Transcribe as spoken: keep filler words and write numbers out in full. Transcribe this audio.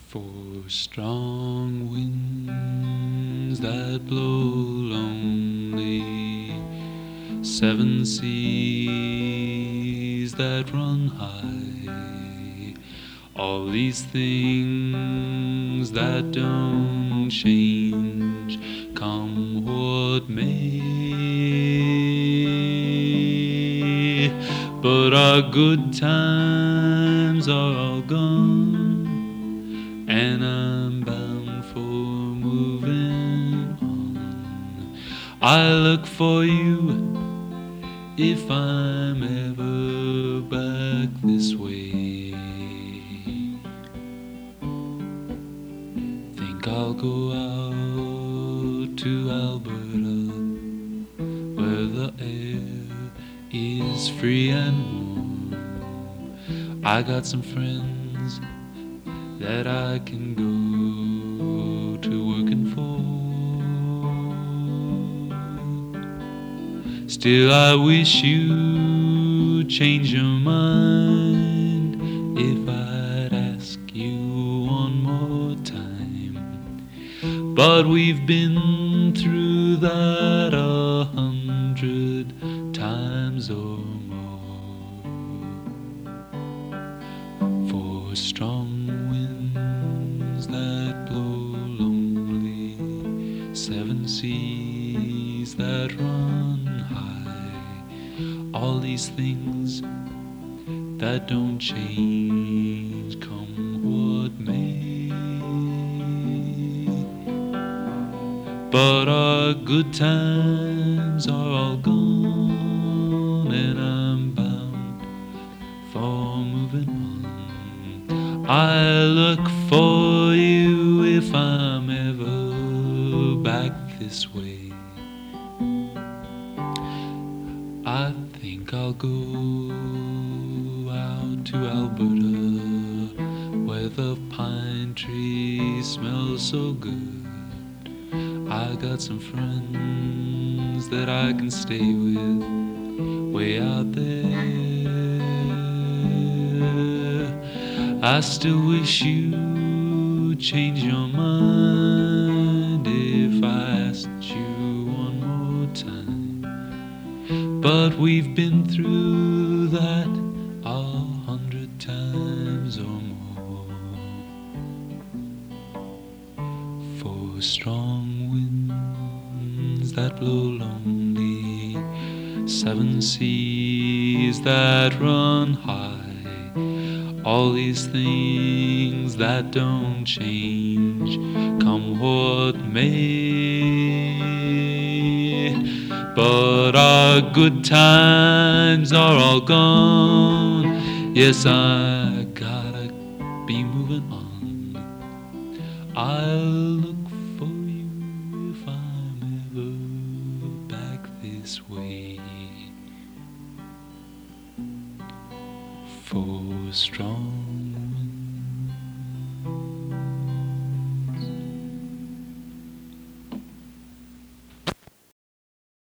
For strong winds that blow lonely, seven seas that run high, all these things that don't change, come what may. But our good times are all gone, and I'm bound for moving on. I look for you if I'm ever back this way. Think I'll go out to Alberta, where the air is free and warm. I got some friends that I can go to working for. Still I wish you'd change your mind if I'd ask you one more time. But we've been through that a hundred times or more. For strong winds that blow lonely, seven seas that run high, all these things that don't change, come what may. But our good times are all gone, and I'm bound for moving on. I look for you if I'm ever back this way. I think I'll go out to Alberta, where the pine trees smell so good. I got some friends that I can stay with way out there. I still wish you'd change your mind if I asked you one more time. But we've been through that a hundred times or more. For strong winds that blow lonely, seven seas that run high, all these things that don't change, come what may. But our good times are all gone. Yes, I gotta be moving on. I'll look for you if I'm ever back this way. For strong